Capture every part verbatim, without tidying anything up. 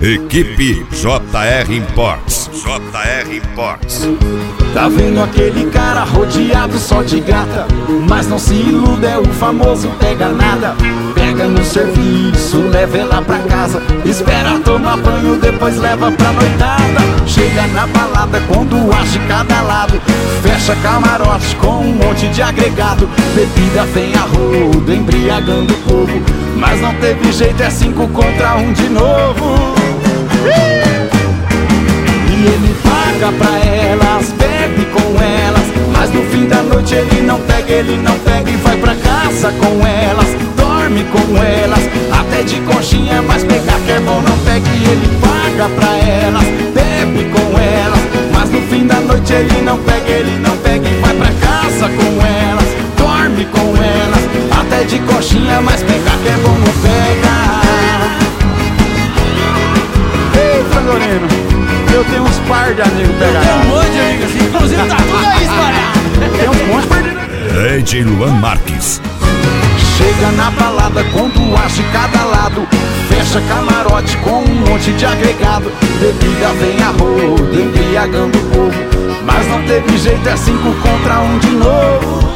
Equipe J R Imports. J R Imports. Tá vendo aquele cara rodeado só de gata? Mas não se iluda, é o famoso pega nada. Pega no serviço, leva ela pra casa, espera tomar banho, depois leva pra noitada. Chega na balada quando age cada lado, fecha camarote com um monte de agregado. Bebida vem a rodo, embriagando o povo, mas não teve jeito, é cinco contra um de novo. E ele paga pra elas, bebe com elas, mas no fim da noite ele não pega, ele não pega e vai pra casa com elas, dorme com elas, até de conchinha, mas pegar que é bom não pega. E ele paga pra elas, bebe com elas, mas no fim da noite ele não pega, ele não pega e vai pra casa com elas, dorme com elas, até de conchinha, mas pegar que é bom não pega. Ei, Frangolino, eu tenho uns par de amigos pegados. Tem um monte de amigos assim, inclusive tá tudo aí espalhado. Tem um monte perdido aqui. D J Luan Marques. Chega na balada quando age cada lado, fecha camarote com um monte de agregado. Bebida vem a rodo, embriagando o povo, mas não teve jeito, é cinco contra um de novo.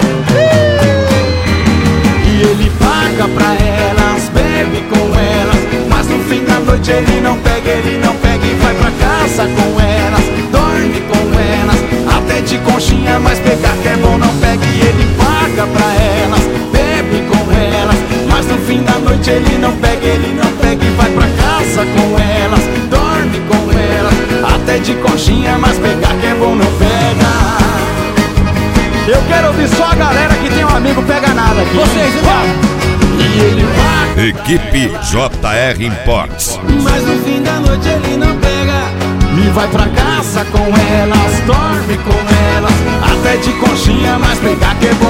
E ele paga pra elas, bebe com elas, mas no fim da noite ele não pega, ele não pega e vai pra casa com elas, dorme com elas, até de conchinha, mas pegar que é bom não pega. E ele paga pra elas, bebe com elas, mas no fim da noite ele não pega, ele não pega e vai pra casa com elas, dorme com elas, até de conchinha, mas pegar que é bom não pega. Eu quero ouvir só a galera que tem um amigo pega nada aqui. Vocês, e ele paga. Equipe J R Imports. Mas no fim da noite ele não pega e vai pra casa com elas, dorme com elas, até de conchinha, mas pegar que é bom